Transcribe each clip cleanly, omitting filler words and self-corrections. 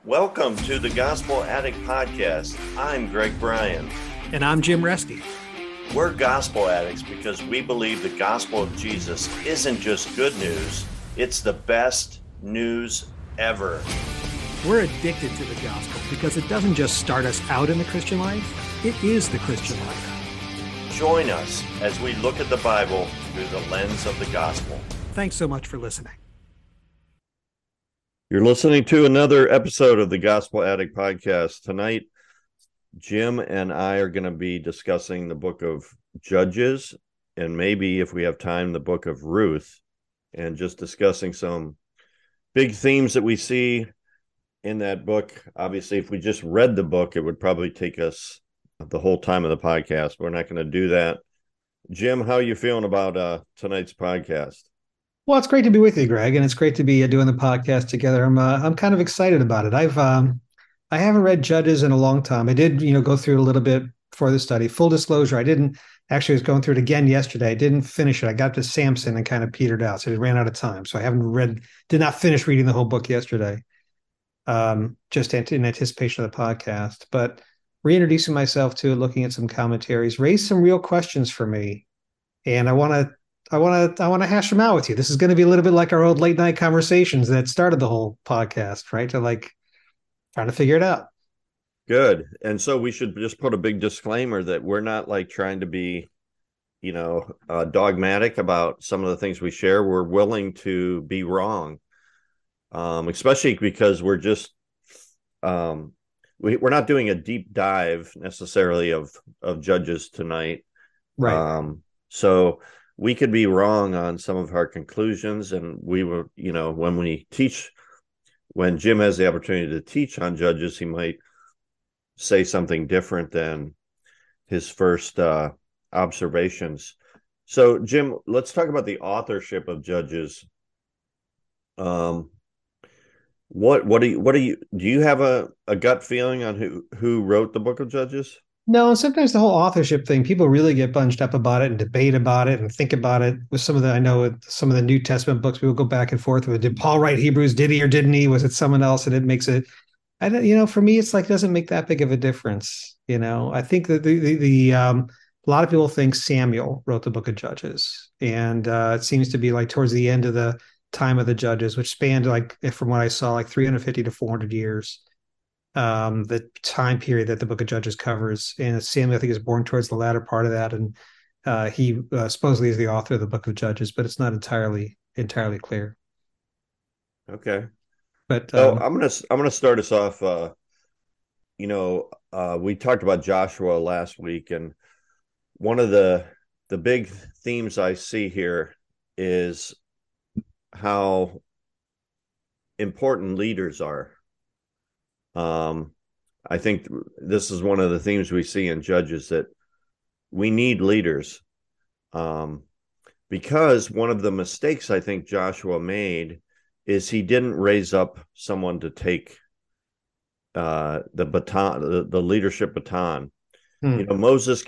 Welcome to the Gospel Addict Podcast. I'm Greg Bryan. And I'm Jim Reske. We're gospel addicts because we believe the gospel of Jesus isn't just good news, it's the best news ever. We're addicted to the gospel because it doesn't just start us out in the Christian life, it is the Christian life. Join us as we look at the Bible through the lens of the gospel. Thanks so much for listening. You're listening to another episode of the Gospel Addict Podcast. Tonight, Jim and I are going to be discussing the book of Judges, and maybe, if we have time, the book of Ruth, and just discussing some big themes that we see in that book. Obviously, if we just read the book, it would probably take us the whole time of the podcast. We're not going to do that. Jim, how are you feeling about tonight's podcast? Well, it's great to be with you, Greg, and it's great to be doing the podcast together. I'm kind of excited about it. I haven't read Judges in a long time. I did, go through it a little bit for the study. Full disclosure, I was going through it again yesterday. I didn't finish it. I got to Samson and kind of petered out, so it ran out of time. So I did not finish reading the whole book yesterday, just in anticipation of the podcast. But reintroducing myself to it, looking at some commentaries, raised some real questions for me, and I want to hash them out with you. This is going to be a little bit like our old late night conversations that started the whole podcast, right? To trying to figure it out. Good. And so we should just put a big disclaimer that we're not trying to be, dogmatic about some of the things we share. We're willing to be wrong, especially because we're just we're not doing a deep dive necessarily of Judges tonight, right? So we could be wrong on some of our conclusions, and we were, when Jim has the opportunity to teach on Judges, he might say something different than his first observations. So, Jim, let's talk about the authorship of Judges. Do you have a gut feeling on who wrote the book of Judges? No, sometimes the whole authorship thing, people really get bunched up about it and debate about it and think about it. With some of the New Testament books, people go back and forth with, did Paul write Hebrews? Did he or didn't he? Was it someone else? And it makes it, for me, it's it doesn't make that big of a difference. I think that a lot of people think Samuel wrote the book of Judges, and it seems to be towards the end of the time of the Judges, which spanned from what I saw 350 to 400 years. The time period that the book of Judges covers, and Samuel, I think, is born towards the latter part of that, and he supposedly is the author of the book of Judges, but it's not entirely clear. Okay, but I'm gonna start us off. We talked about Joshua last week, and one of the big themes I see here is how important leaders are. I think this is one of the themes we see in Judges, that we need leaders. Because one of the mistakes I think Joshua made is he didn't raise up someone to take the baton, the leadership baton. Moses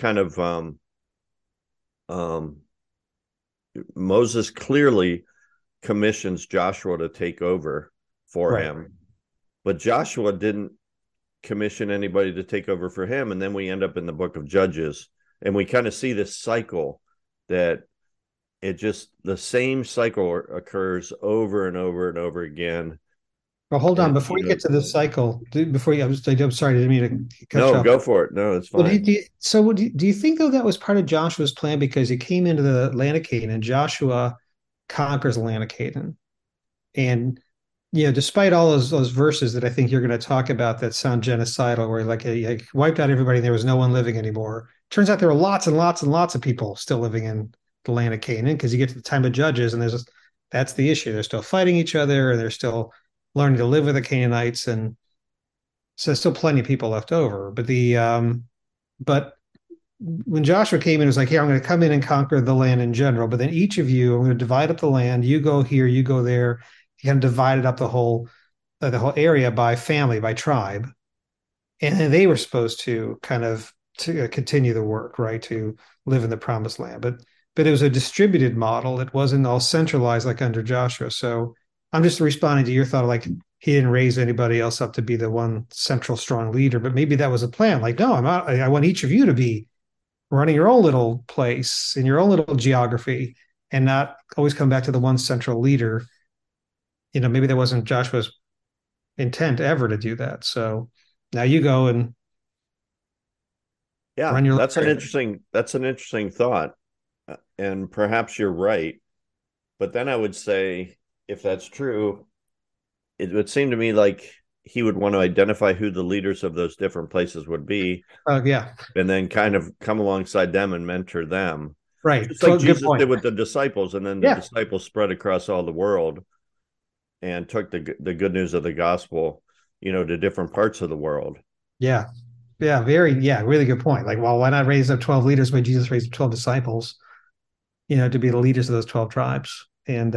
Moses clearly commissions Joshua to take over for him. But Joshua didn't commission anybody to take over for him. And then we end up in the book of Judges, and we kind of see this cycle that the same cycle occurs over and over and over again. Well, hold on. Before you get to this cycle, I'm sorry, I didn't mean to cut you off. Go for it. No, it's fine. Well, do you think, though, that was part of Joshua's plan? Because he came into the land of Canaan, and Joshua conquers the land of Canaan. And despite all those verses that I think you're going to talk about that sound genocidal, where he wiped out everybody and there was no one living anymore. Turns out there were lots and lots and lots of people still living in the land of Canaan, because you get to the time of Judges and that's the issue. They're still fighting each other, and they're still learning to live with the Canaanites, and so there's still plenty of people left over. But when Joshua came in, it was here, I'm going to come in and conquer the land in general, but then each of you, I'm going to divide up the land. You go here, you go there. He kind of divided up the whole area by family, by tribe, and then they were supposed to continue the work, right, to live in the promised land. But it was a distributed model. It wasn't all centralized like under Joshua. So I'm just responding to your thought of like he didn't raise anybody else up to be the one central strong leader, but maybe that was a plan. Like, no, I'm not, I want each of you to be running your own little place in your own little geography and not always come back to the one central leader. Maybe that wasn't Joshua's intent ever to do that. So now you go and Yeah, run your that's an interesting thought. And perhaps you're right. But then I would say, if that's true, it would seem to me like he would want to identify who the leaders of those different places would be, yeah, and then kind of come alongside them and mentor them, right. just like So good Jesus point. did with the disciples. And then the Yeah, disciples spread across all the world and took the good news of the gospel, to different parts of the world. yeah, yeah, really good point. Like, well, why not raise up 12 leaders when Jesus raised up 12 disciples, to be the leaders of those 12 tribes? And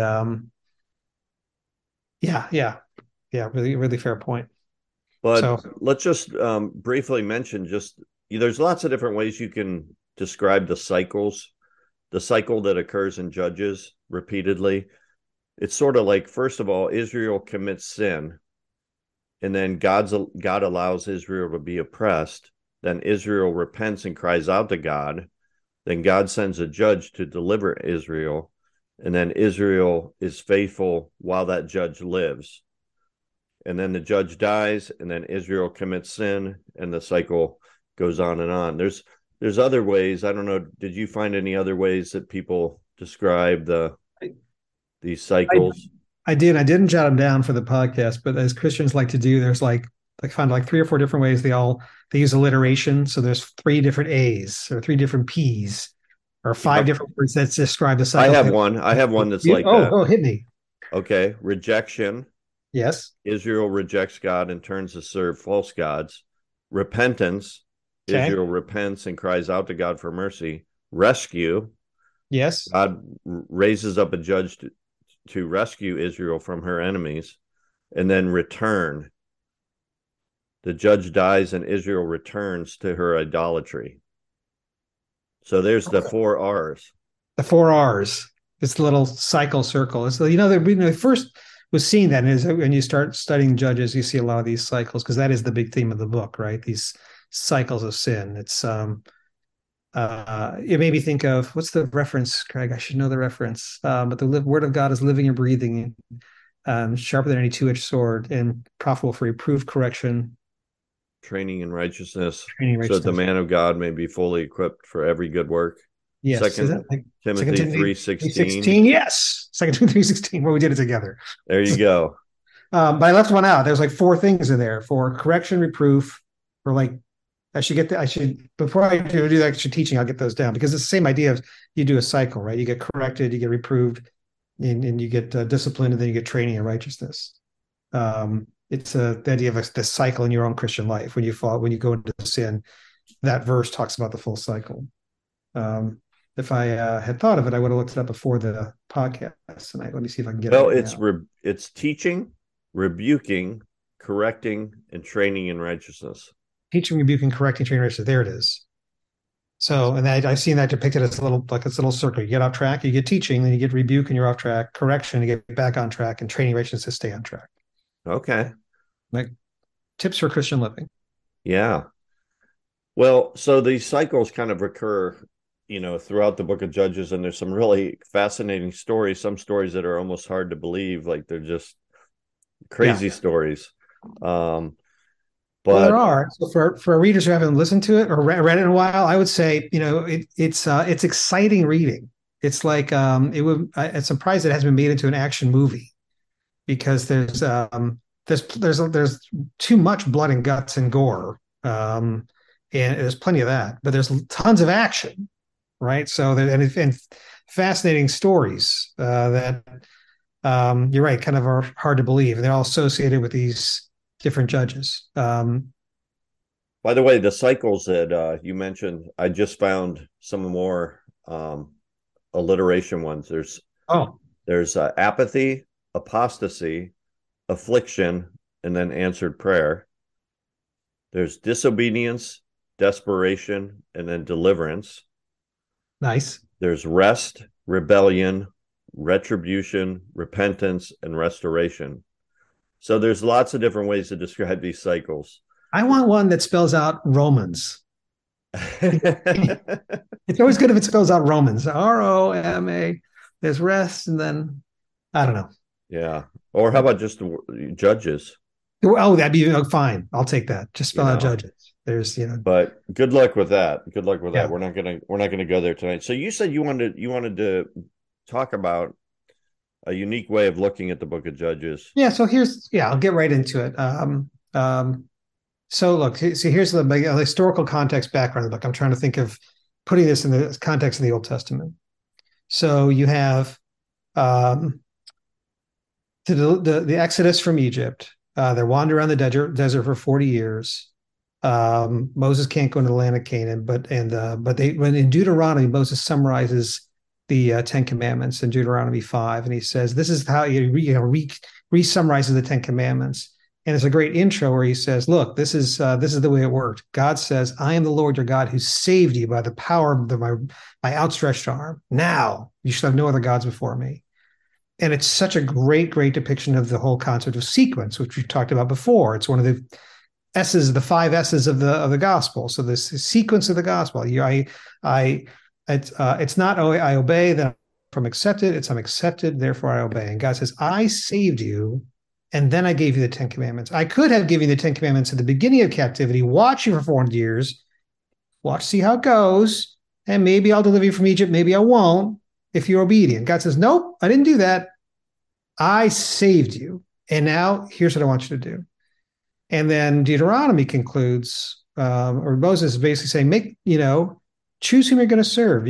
yeah, yeah, yeah, really, really fair point. But So let's just briefly mention there's lots of different ways you can describe the cycles. The cycle that occurs in Judges repeatedly. It's sort of like, first of all, Israel commits sin, and then God allows Israel to be oppressed. Then Israel repents and cries out to God. Then God sends a judge to deliver Israel, and then Israel is faithful while that judge lives. And then the judge dies, and then Israel commits sin, and the cycle goes on and on. There's other ways. I don't know. Did you find any other ways that people describe these I, cycles? I did. I didn't jot them down for the podcast, but as Christians like to do, there's like find like three or four different ways they use alliteration. So there's three different A's or three different P's or five Yep. different words that describe the I cycle. have one. I have one that's like that. Hit me. Okay. Rejection. Yes. Israel rejects God and turns to serve false gods. Repentance. Okay. Israel repents and cries out to God for mercy. Rescue. Yes. God raises up a judge to rescue Israel from her enemies. And then return. The judge dies and Israel returns to her idolatry. So there's the four R's. The four R's. This little cycle circle. It's the first was seeing that is when you start studying Judges, you see a lot of these cycles because that is the big theme of the book, right? These cycles of sin. It's it made me think of what's the reference, Craig? I should know the reference. But the word of God is living and breathing, sharper than any two-edged sword, and profitable for reproof, correction, Training in righteousness, training, so that the righteousness. man of God may be fully equipped for every good work. Yes, is that Second like Second Timothy Timothy 3:16. 3:16? Yes, Second Timothy 3:16, where we did it together. There you go. But I left one out. There's like four things in there for correction, reproof, or like I should before I do the extra teaching, I'll get those down because it's the same idea of you do a cycle, right? You get corrected, you get reproved, and you get disciplined, and then you get training in righteousness. It's the idea of the cycle in your own Christian life. When you go into sin, that verse talks about the full cycle. If I had thought of it, I would have looked it up before the podcast tonight. Let me see if I can get it Well, right now. it's teaching, rebuking, correcting, and training in righteousness. Teaching, rebuking, correcting, training, righteousness. There it is. So, and I've seen that depicted as a little circle. You get off track, you get teaching, then you get rebuke, and you're off track. Correction, you get back on track, and training, righteousness to stay on track. Okay. Like tips for Christian living. Yeah. Well, so these cycles kind of recur, throughout the book of Judges, and there's some really fascinating stories, some stories that are almost hard to believe, like they're just crazy stories. Well, there But are. So for readers who haven't listened to it or read it in a while, I would say it's exciting reading. It's like I'm surprised it hasn't been made into an action movie because there's too much blood and guts and gore, and there's plenty of that, but there's tons of action, right? So and fascinating stories that you're right, kind of are hard to believe, and they're all associated with these different judges. by the way, the cycles that you mentioned, I just found some more alliteration ones. Oh, There's apathy, apostasy, affliction, and then answered prayer. There's disobedience, desperation, and then deliverance. nice. There's rest, rebellion, retribution, repentance, and restoration. So there's lots of different ways to describe these cycles. I want one that spells out Romans. It's always good if it spells out Romans. Roma. There's rest, and then I don't know. Yeah. Or how about just the judges? Oh, that'd be fine. I'll take that. Just You spell out know, judges. There's, but good luck with that. Good luck with that. yeah. We're not gonna go there tonight. So you said you wanted to talk about a unique way of looking at the Book of Judges. Yeah. So I'll get right into it. So look, here's the historical context background of the book. I'm trying to think of putting this in the context of the Old Testament. So you have the Exodus from Egypt. They're wandering around the desert for 40 years. Moses can't go into the land of Canaan, but when in Deuteronomy, Moses summarizes the Ten Commandments in Deuteronomy 5, and he says this is how he re-summarizes the Ten Commandments. And it's a great intro where he says, "Look, this is the way it worked. God says, I am the Lord your God who saved you by the power of my outstretched arm. Now you should have no other gods before me." And it's such a great depiction of the whole concept of sequence, which we've talked about before. It's one of the S's, the 5 S's of the gospel. So this sequence of the gospel. It's not I obey, then I'm accepted. It's I'm accepted, therefore I obey. And God says, I saved you, and then I gave you the 10 Commandments. I could have given you the 10 Commandments at the beginning of captivity, watch you for 400 years, see how it goes, and maybe I'll deliver you from Egypt, maybe I won't, if you're obedient. God says, nope, I didn't do that. I saved you. And now here's what I want you to do. And then Deuteronomy concludes, or Moses is basically saying, choose whom you're going to serve.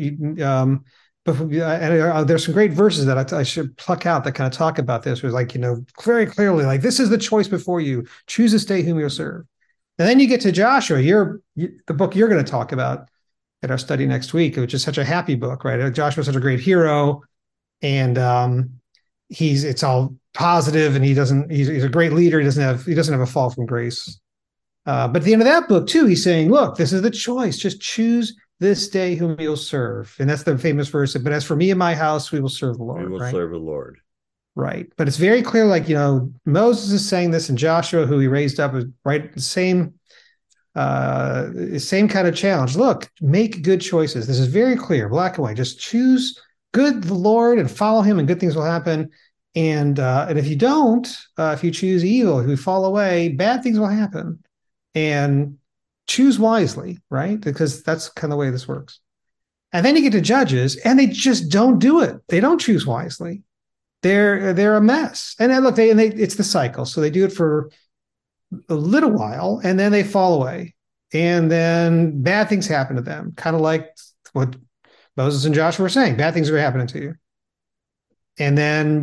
There's some great verses that I should pluck out that kind of talk about this. It was like, very clearly, like, this is the choice before you. Choose this day whom you'll serve. And then you get to Joshua, the book you're going to talk about at our study next week, which is such a happy book, right? Joshua's such a great hero, and it's all positive, and he's a great leader. He doesn't have a fall from grace. But at the end of that book too, he's saying, look, this is the choice. Just choose this day whom you'll serve. And that's the famous verse. But as for me and my house, we will serve the Lord. We will serve the Lord. Right. But it's very clear, like, Moses is saying this, and Joshua, who he raised up, is right, the same kind of challenge. Look, make good choices. This is very clear, black and white. Just choose the Lord, and follow him, and good things will happen. And if you don't, if you choose evil, if you fall away, bad things will happen. And choose wisely, right? Because that's kind of the way this works. And then you get to Judges, and they just don't do it. They don't choose wisely. They're a mess. And then look, it's the cycle. So they do it for a little while, and then they fall away, and then bad things happen to them. Kind of like what Moses and Joshua were saying: bad things are happening to you. And then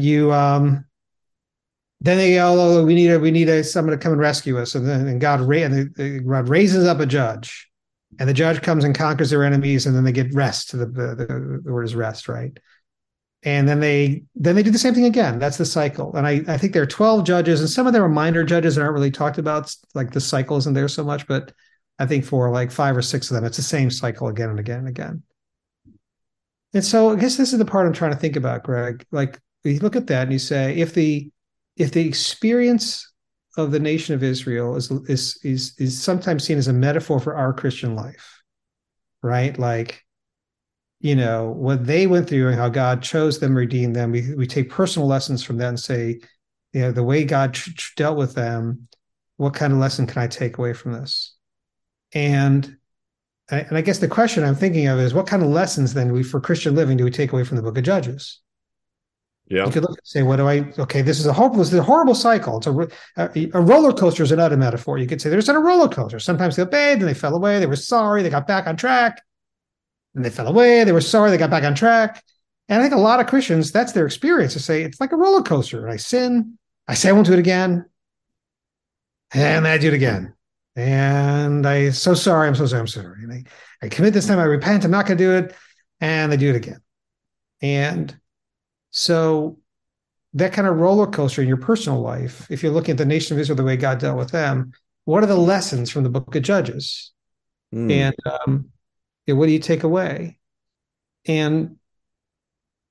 then they go, oh, we need someone to come and rescue us. And God raises up a judge, and the judge comes and conquers their enemies, and then they get rest. The word is rest, right? And then they do the same thing again. That's the cycle. And I think there are 12 judges, and some of them are minor judges that aren't really talked about. Like the cycle isn't there so much, but I think for like 5 or 6 of them, it's the same cycle again and again and again. And so I guess this is the part I'm trying to think about, Greg. Like, you look at that and you say, if the experience of the nation of Israel is sometimes seen as a metaphor for our Christian life, right? Like, what they went through and how God chose them, redeemed them. We take personal lessons from that and say, the way God dealt with them, what kind of lesson can I take away from this? And I guess the question I'm thinking of is, what kind of lessons then for Christian living do we take away from the book of Judges? Yeah. You could look and say, this is a horrible cycle. It's a roller coaster is another metaphor. You could say there's a roller coaster. Sometimes they obeyed, then they fell away. They were sorry. They got back on track. And they fell away. They were sorry. They got back on track. And I think a lot of Christians, that's their experience, to say it's like a roller coaster. I sin. I say I won't do it again. And I do it again. And I'm so sorry. I'm sorry. And I commit this time. I repent. I'm not going to do it. And they do it again. And so that kind of roller coaster in your personal life, if you're looking at the nation of Israel, the way God dealt with them, what are the lessons from the book of Judges? And what do you take away? And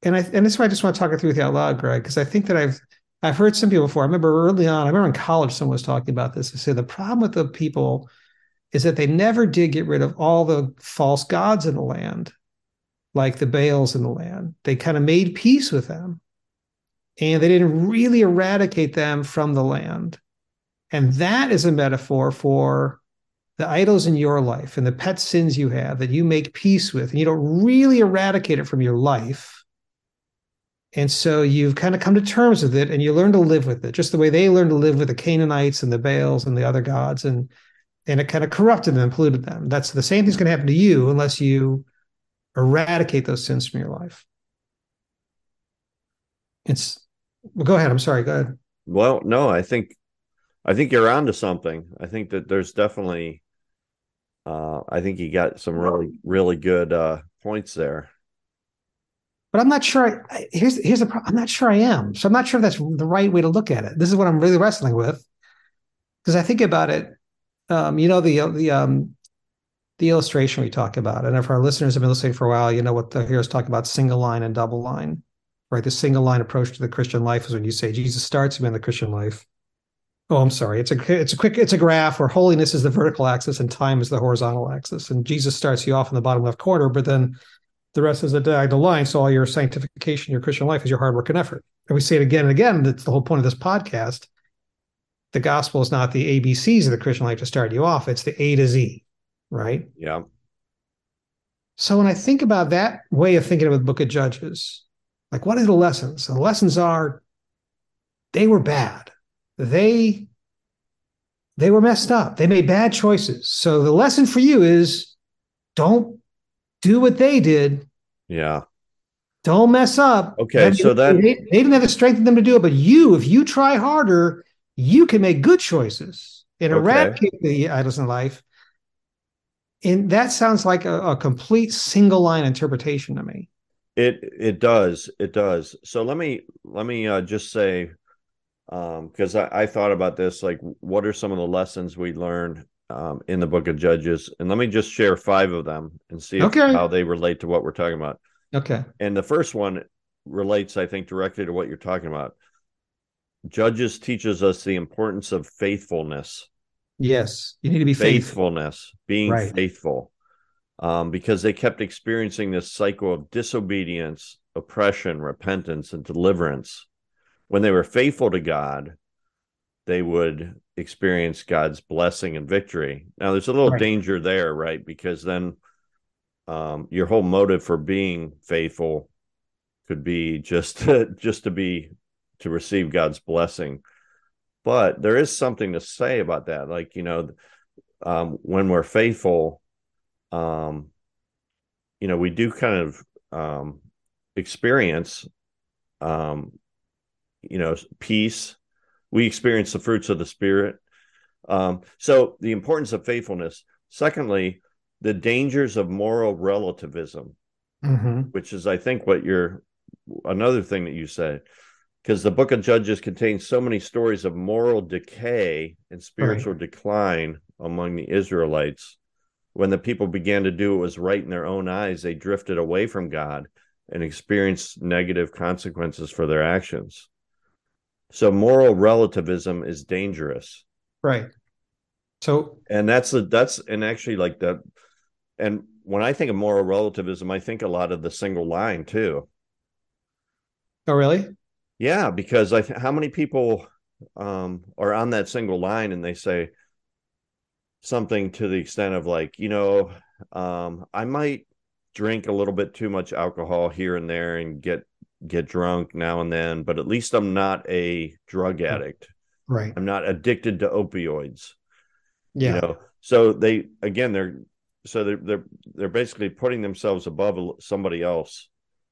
and that's why I just want to talk it through with you out loud, Greg, because I think that I've heard some people before. I remember early on, I remember in college, someone was talking about this. They said the problem with the people is that they never did get rid of all the false gods in the land, like the Baals in the land. They kind of made peace with them, and they didn't really eradicate them from the land. And that is a metaphor for the idols in your life and the pet sins you have that you make peace with, and you don't really eradicate it from your life. And so you've kind of come to terms with it and you learn to live with it, just the way they learned to live with the Canaanites and the Baals and the other gods. And it kind of corrupted them, polluted them. That's the same thing's going to happen to you unless you eradicate those sins from your life. Well, go ahead. I'm sorry. Go ahead. Well, no, I think you're onto something. I think that there's definitely I think you got some really good points there. But I'm not sure. Here's the problem. I'm not sure I am. So I'm not sure if that's the right way to look at it. This is what I'm really wrestling with, because I think about it. The illustration we talk about, and if our listeners have been listening for a while, you know what the heroes talk about: single line and double line. Right? The single line approach to the Christian life is when you say Jesus starts him in the Christian life. Oh, I'm sorry. It's a graph where holiness is the vertical axis and time is the horizontal axis, and Jesus starts you off in the bottom left corner, but then the rest is a diagonal line. So all your sanctification, your Christian life is your hard work and effort. And we say it again and again. That's the whole point of this podcast. The gospel is not the ABCs of the Christian life to start you off. It's the A to Z, right? Yeah. So when I think about that way of thinking of the book of Judges, like what are the lessons? And the lessons are they were bad. They were messed up. They made bad choices. So the lesson for you is don't do what they did. Yeah. Don't mess up. Okay. So they didn't have the strength in them to do it, but if you try harder, you can make good choices and eradicate the idols in life. And that sounds like a complete single line interpretation to me. It does. So let me just say, because I thought about this, like, what are some of the lessons we learned in the book of Judges? And let me just share 5 of them and see how they relate to what we're talking about. Okay. And the first one relates, I think, directly to what you're talking about. Judges teaches us the importance of faithfulness. Yes, you need to be faithfulness, being right. faithful, because they kept experiencing this cycle of disobedience, oppression, repentance, and deliverance. When they were faithful to God, they would experience God's blessing and victory. Now, there's a little danger there, right? Because then your whole motive for being faithful could be just to receive God's blessing. But there is something to say about that. Like, when we're faithful, we do kind of experience, peace. We experience the fruits of the Spirit. So the importance of faithfulness. Secondly, the dangers of moral relativism, which is, I think, another thing that you said, because the book of Judges contains so many stories of moral decay and spiritual decline among the Israelites. When the people began to do what was right in their own eyes, they drifted away from God and experienced negative consequences for their actions. So moral relativism is dangerous. Right. So, and actually like that. And when I think of moral relativism, I think a lot of the single line too. Oh, really? Yeah, because how many people are on that single line and they say something to the extent of like, I might drink a little bit too much alcohol here and there and get drunk now and then, but at least I'm not a drug addict. Right. I'm not addicted to opioids. Yeah. So they're basically putting themselves above somebody else.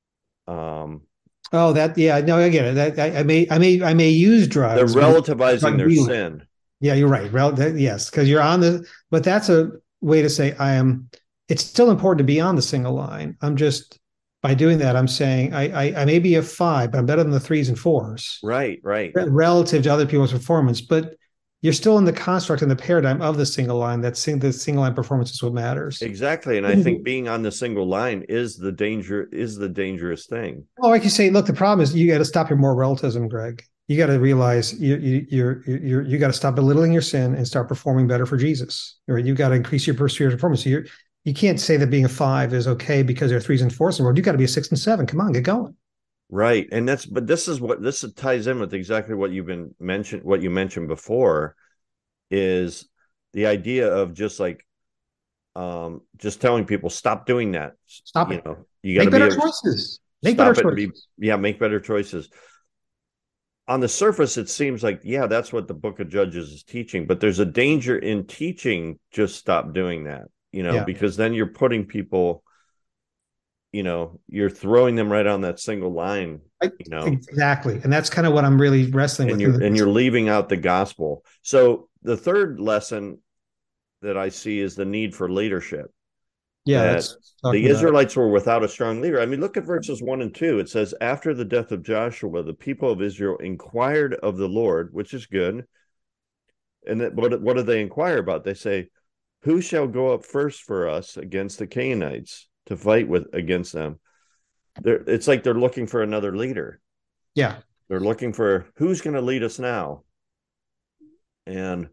Oh, that, yeah, no, I get it. I may use drugs. They're relativizing their sin. Yeah, you're right. Yes, because you're on but that's a way to say it's still important to be on the single line. I'm just, by doing that, I'm saying I may be a 5, but I'm better than the 3s and 4s. Right. Relative to other people's performance. But you're still in the construct and the paradigm of the single line. The single line performance is what matters. Exactly. And I think being on the single line is the dangerous thing. Well, like you say, look, the problem is you got to stop your moral relativism, Greg. You got to realize you got to stop belittling your sin and start performing better for Jesus. Or you got to increase your spiritual performance. So you can't say that being a 5 is okay because there are 3s and 4s in the world. You got to be a 6 and 7. Come on, get going. Right. And this ties in with exactly what you mentioned before, is the idea of just like just telling people stop doing that. Stop it. You got to make better choices. Make better choices. Make better choices. On the surface, it seems like, yeah, that's what the book of Judges is teaching, but there's a danger in teaching just stop doing that, because then you're putting people, you're throwing them right on that single line, Exactly. And that's kind of what I'm really wrestling with. And you're leaving out the gospel. So the third lesson that I see is the need for leadership. Yeah. The Israelites were without a strong leader. I mean, look at verses 1 and 2. It says, after the death of Joshua, the people of Israel inquired of the Lord, which is good. And what do they inquire about? They say, who shall go up first for us against the Canaanites to fight against them? It's like they're looking for another leader. Yeah. They're looking for who's going to lead us now. And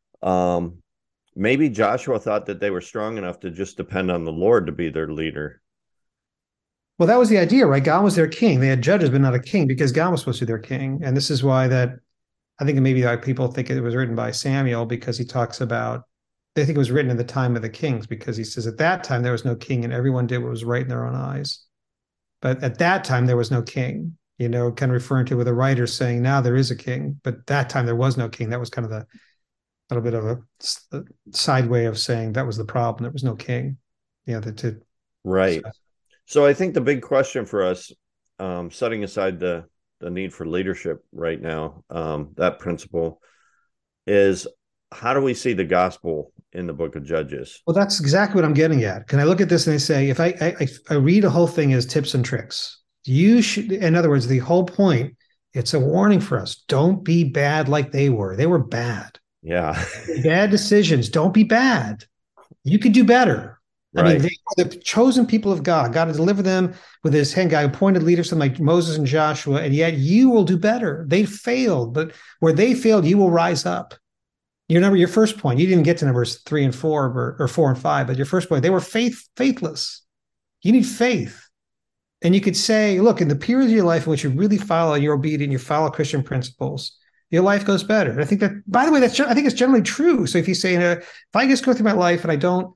maybe Joshua thought that they were strong enough to just depend on the Lord to be their leader. Well, that was the idea, right? God was their king. They had judges, but not a king, because God was supposed to be their king. And this is why I think maybe why people think it was written by Samuel, because he talks about, they think it was written in the time of the kings, because he says at that time there was no king and everyone did what was right in their own eyes. But at that time there was no king, kind of referring to with a writer saying now there is a king, but that time there was no king. That was kind of the little bit of a side way of saying that was the problem. There was no king. Right. So I think the big question for us, setting aside the need for leadership right now, that principle is, how do we see the gospel in the book of Judges? Well, that's exactly what I'm getting at. Can I look at this and I say, if I read a whole thing as tips and tricks, you should, in other words, the whole point, it's a warning for us. Don't be bad like they were. They were bad. Yeah. Bad decisions. Don't be bad. You could do better. Right. I mean, they were the chosen people of God. God to deliver them with his hand. God appointed leaders like Moses and Joshua, and yet you will do better. They failed, but where they failed, you will rise up. You remember your first point. You didn't get to numbers 3 and 4 or 4 and 5, but your first point, they were faithless. You need faith. And you could say, look, in the periods of your life in which you really follow, you're obedient, you follow Christian principles, your life goes better. And I think that, by the way, I think it's generally true. So if you say, if I just go through my life and I don't,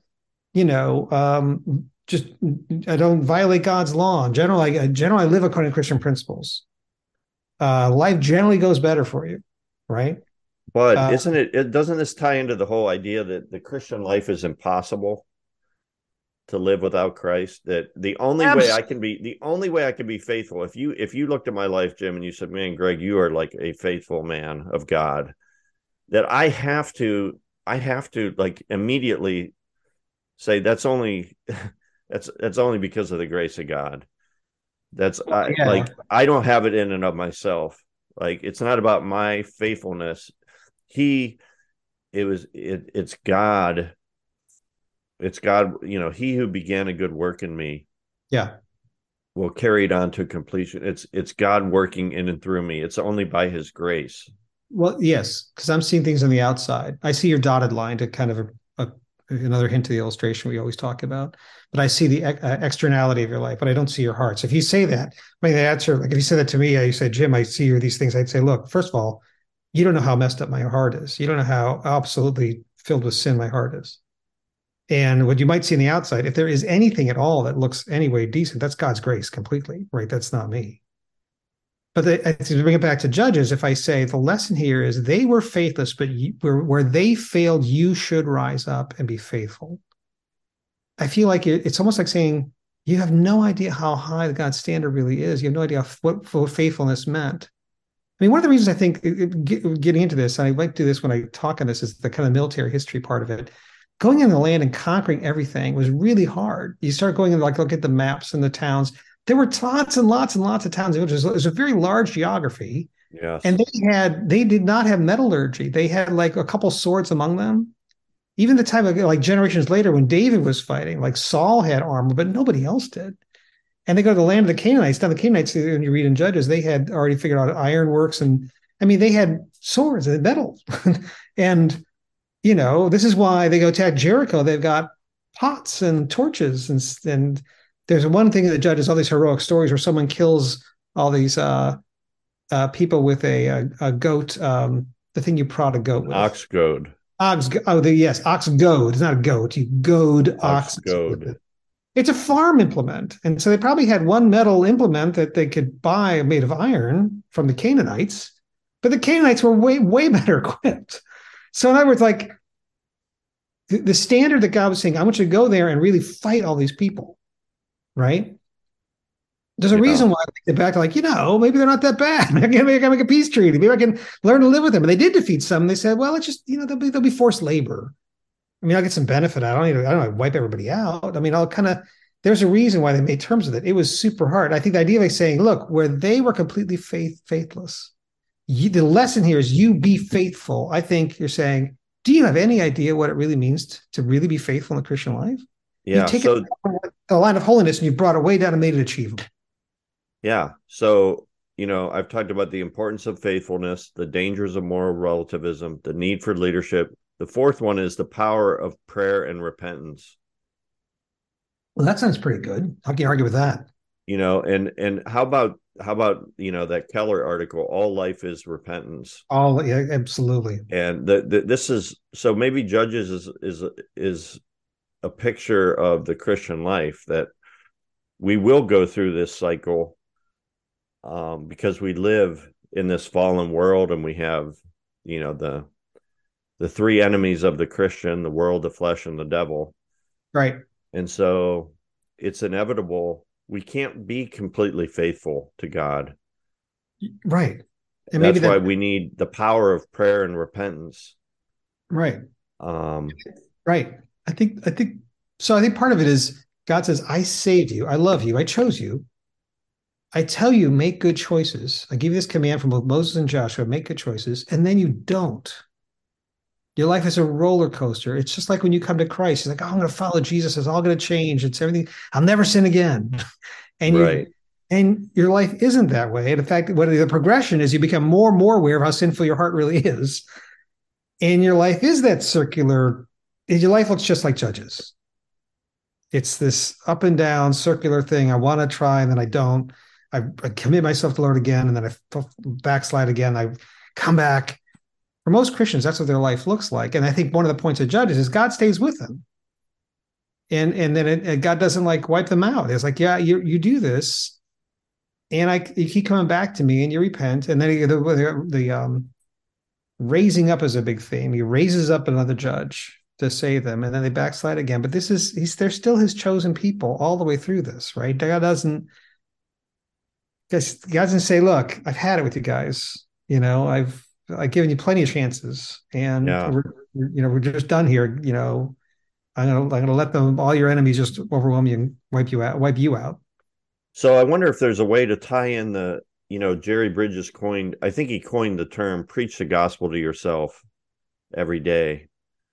I don't violate God's law. In general, I live according to Christian principles. Life generally goes better for you, right? But doesn't this tie into the whole idea that the Christian life is impossible to live without Christ? That the only way I can be faithful, if you looked at my life, Jim, and you said, man, Greg, you are like a faithful man of God, that I have to like immediately say that's only because of the grace of God. I don't have it in and of myself. Like, it's not about my faithfulness. It's God. It's God, he who began a good work in me. Yeah. Will carry it on to completion. It's God working in and through me. It's only by his grace. Well, yes, because I'm seeing things on the outside. I see your dotted line to kind of another hint to the illustration we always talk about. But I see the externality of your life, but I don't see your heart. So if you say that, the answer, like if you said that to me, you said, Jim, I see these things. I'd say, look, first of all, you don't know how messed up my heart is. You don't know how absolutely filled with sin my heart is. And what you might see on the outside, if there is anything at all that looks anyway decent, that's God's grace completely, right? That's not me. But to bring it back to Judges, if I say the lesson here is they were faithless, but where they failed, you should rise up and be faithful. I feel like it's almost like saying you have no idea how high the God's standard really is. You have no idea what faithfulness meant. I mean, one of the reasons I think getting into this, and I like to do this when I talk on this, is the kind of military history part of it. Going in the land and conquering everything was really hard. You start going and look at the maps and the towns. There were lots and lots and lots of towns. It was a very large geography. Yes. And they did not have metallurgy. They had like a couple swords among them. Even the time of like generations later when David was fighting, like Saul had armor, but nobody else did. And they go to the land of the Canaanites. Now the Canaanites, when you read in Judges, they had already figured out ironworks, and I mean they had swords and metal. And this is why they go attack Jericho. They've got pots and torches, and there's one thing that Judges, all these heroic stories where someone kills all these people with a goat, the thing you prod a goat with. Ox goad. Yes, ox goad. It's not a goat. You goad Ox oxen with goad. it. It's a farm implement. And so they probably had one metal implement that they could buy made of iron from the Canaanites, but the Canaanites were way, way better equipped. So in other words, like the standard that God was saying, I want you to go there and really fight all these people, right? There's a Yeah. reason why they back to like, maybe they're not that bad. Maybe I can make a peace treaty. Maybe I can learn to live with them. And they did defeat some. They said, well, it's just, they'll be forced labor. I mean, I'll get some benefit. I don't wipe everybody out. I mean, there's a reason why they made terms with it. It was super hard. I think the idea of like saying, look, where they were completely faithless, the lesson here is you be faithful. I think you're saying, do you have any idea what it really means to really be faithful in the Christian life? You've Yeah. taken So, the line of holiness and you brought it way down and made it achievable. yeah. So, I've talked about the importance of faithfulness, the dangers of moral relativism, the need for leadership. The fourth one is the power of prayer and repentance. Well, that sounds pretty good. How can you argue with that? And how about that Keller article, All Life is Repentance. Oh, yeah, absolutely. And this is, so maybe Judges is a picture of the Christian life, that we will go through this cycle, because we live in this fallen world, and we have the three enemies of the Christian: the world, the flesh, and the devil. Right. And so it's inevitable. We can't be completely faithful to God. Right. And maybe That's why that, we need the power of prayer and repentance. right. Um, Right. I think part of it is God says, I saved you. I love you. I chose you. I tell you, make good choices. I give you this command from both Moses and Joshua, make good choices. And then you don't. Your life is a roller coaster. It's just like when you come to Christ, you're like, oh, I'm going to follow Jesus. It's all going to change. It's everything. I'll never sin again. And right. your life isn't that way. And in fact, what the progression is, you become more and more aware of how sinful your heart really is. And your life is that circular. Your life looks just like Judges. It's this up and down circular thing. I want to try and then I don't. I commit myself to the Lord again, and then I backslide again. I come back. For most Christians, that's what their life looks like. And I think one of the points of Judges is God stays with them. And then God doesn't like wipe them out. It's like, yeah, you do this, and you keep coming back to me, and you repent, and then the raising up is a big theme. He raises up another judge to save them, and then they backslide again. But they're still his chosen people all the way through this, right? God doesn't say, look, I've had it with you guys. I've given you plenty of chances, and Yeah. we're just done here. I'm gonna let all your enemies just overwhelm you and wipe you out. So I wonder if there's a way to tie in Jerry Bridges I think he coined the term, preach the gospel to yourself every day.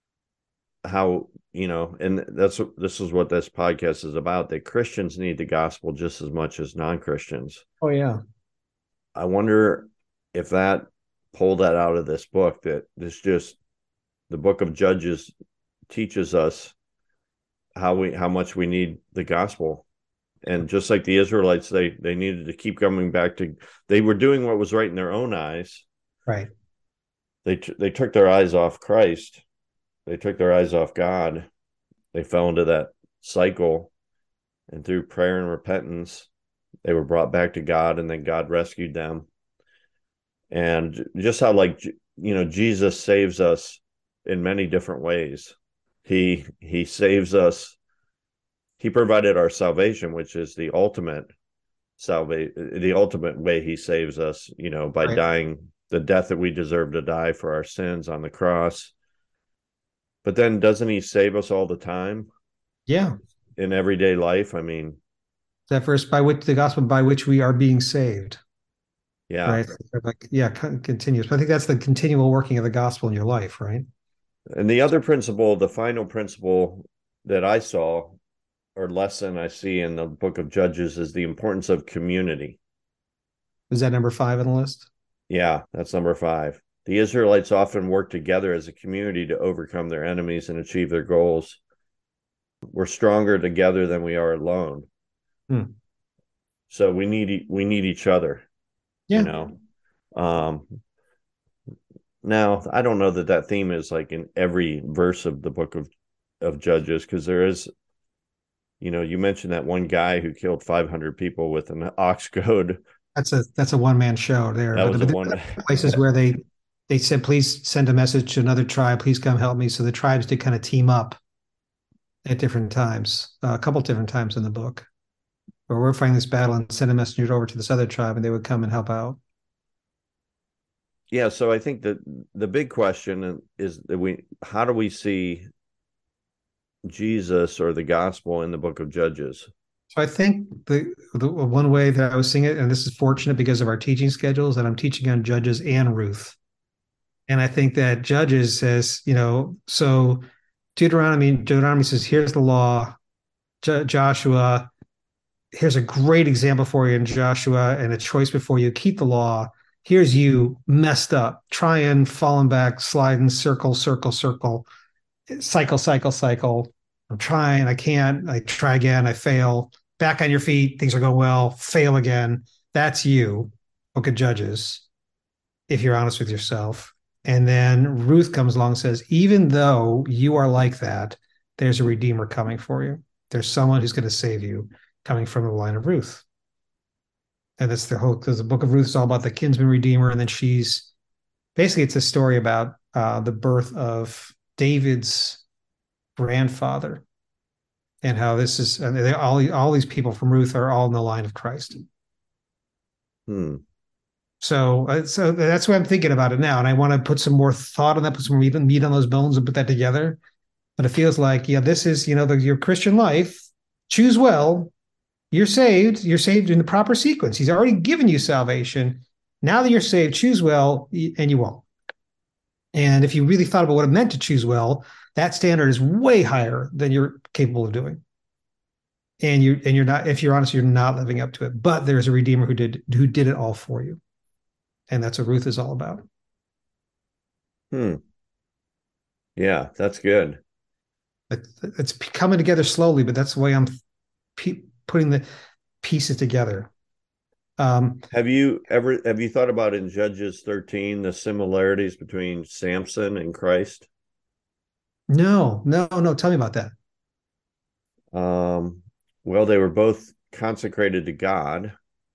And this is what this podcast is about, that Christians need the gospel just as much as non-Christians. Oh yeah. I wonder if that pulled that out of this book, that the book of Judges teaches us how much we need the gospel. And just like the Israelites, they needed to keep coming back to, they were doing what was right in their own eyes. Right. They took their eyes off Christ. They took their eyes off God. They fell into that cycle, and through prayer and repentance, they were brought back to God, and then God rescued them. And just how, like, Jesus saves us in many different ways. He saves us. He provided our salvation, which is the ultimate way he saves us, by Right. dying the death that we deserve to die for our sins on the cross. But then doesn't he save us all the time Yeah. in everyday life? I mean, That verse, by which the gospel by which we are being saved. Yeah. right? So like, yeah, continuous. But I think that's the continual working of the gospel in your life, right? And the other principle, the final principle that I saw or lesson I see in the book of Judges is the importance of community. Is that number 5 on the list? Yeah, that's number 5. The Israelites often work together as a community to overcome their enemies and achieve their goals. We're stronger together than we are alone. Hmm. So we need each other, you Yeah. know. Um, Now, I don't know that that theme is like in every verse of the book of Judges, because there is, you mentioned that one guy who killed 500 people with an ox goad. That's a one man show there. That But was a there one. are places where they said, please send a message to another tribe. Please come help me. So the tribes did kind of team up at different times, a couple different times in the book, where we're fighting this battle and send a messenger over to this other tribe, and they would come and help out. Yeah, so I think that the big question is that how do we see Jesus or the gospel in the book of Judges? So I think the one way that I was seeing it, and this is fortunate because of our teaching schedules, that I'm teaching on Judges and Ruth. And I think that Judges says, so Deuteronomy says, here's the law. Joshua, here's a great example for you in Joshua and a choice before you. Keep the law. Here's you messed up, trying, falling back, sliding, circle, circle, circle, cycle, cycle, cycle. I'm trying, I can't, I try again, I fail. Back on your feet, things are going well, fail again. That's you. Book of Judges, if you're honest with yourself. And then Ruth comes along and says, even though you are like that, there's a redeemer coming for you. There's someone who's going to save you coming from the line of Ruth. And that's the whole, because the book of Ruth is all about the kinsman redeemer. And then she's basically, it's a story about the birth of David's grandfather and how this is, and all these people from Ruth are all in the line of Christ. Hmm. So that's why I'm thinking about it now, and I want to put some more thought on that, put some more meat on those bones, and put that together. But it feels like, yeah, this is your Christian life. Choose well. You're saved. You're saved in the proper sequence. He's already given you salvation. Now that you're saved, choose well, and you won't. And if you really thought about what it meant to choose well, that standard is way higher than you're capable of doing. And you're not, if you're honest, you're not living up to it. But there's a redeemer who did it all for you. And that's what Ruth is all about. Hmm. Yeah, that's good. It's coming together slowly, but that's the way I'm putting the pieces together. Have you thought about in Judges 13 the similarities between Samson and Christ? No, no, no. Tell me about that. Well, they were both consecrated to God.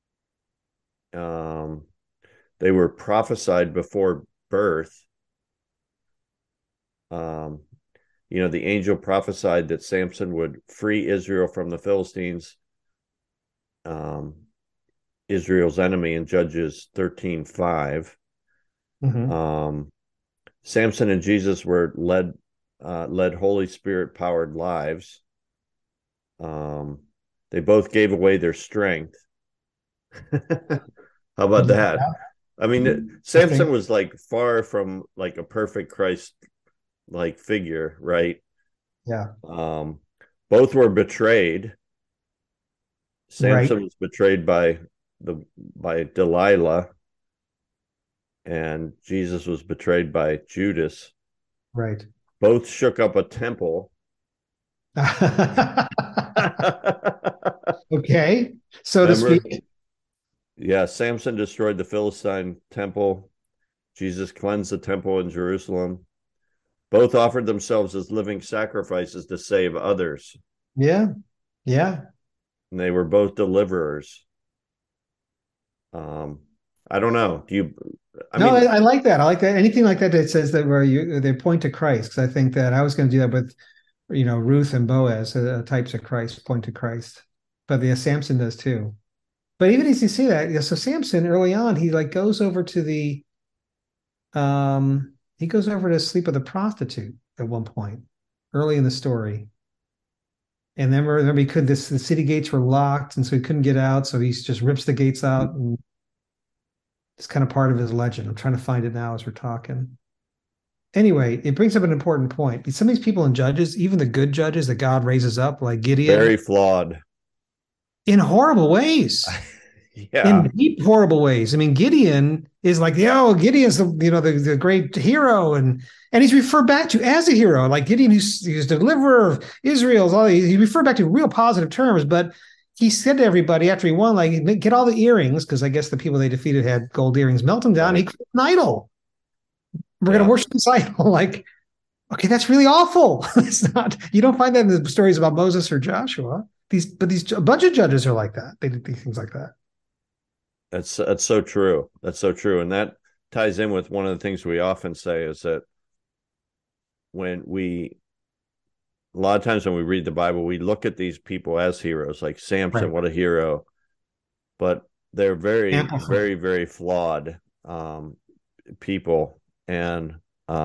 Um, they were prophesied before birth. Um, the angel prophesied that Samson would free Israel from the Philistines, um, Israel's enemy in Judges 13:5. Mm-hmm. Samson and Jesus were led Holy Spirit powered lives. Um, they both gave away their strength. How about that? I mean, Samson was like far from like a perfect Christ like figure, right? Yeah. Both were betrayed. Right. Samson was betrayed by Delilah, and Jesus was betrayed by Judas. Right. Both shook up a temple. Okay. So to Remember? speak. Yeah, Samson destroyed the Philistine temple. Jesus cleansed the temple in Jerusalem. Both offered themselves as living sacrifices to save others. Yeah. Yeah. And they were both deliverers. Um, I don't know. I No, mean, I like that. I like that. Anything like that that says that where they point to Christ, because I think that I was going to do that with, Ruth and Boaz, types of Christ point to Christ. But yeah, Samson does too. But even as you see that, yeah, so Samson early on, he like goes over to he goes over to sleep with a prostitute at one point early in the story. And then remember the city gates were locked, and so he couldn't get out. So he just rips the gates out. And It's kind of part of his legend. I'm trying to find it now as we're talking. Anyway, it brings up an important point. Some of these people in Judges, even the good judges that God raises up, like Very Gideon, flawed. in horrible ways, Yeah. in deep, horrible ways. I mean, Gideon is like, oh, Gideon's the great hero, and he's referred back to as a hero, like Gideon, who's the deliverer of Israel's. All he referred back to real positive terms, but he said to everybody after he won, like, get all the earrings, because I guess the people they defeated had gold earrings, melt them down. He Right. created an idol. We're going to Yeah. worship this idol. Like, okay, that's really awful. It's not. You don't find that in the stories about Moses or Joshua. These a bunch of judges are like that. They do things like that. That's so true. That's so true. And that ties in with one of the things we often say is that when we a lot of times when we read the Bible, we look at these people as heroes, like Samson, Right. what a hero. But they're very, Amplified. very, very flawed people. And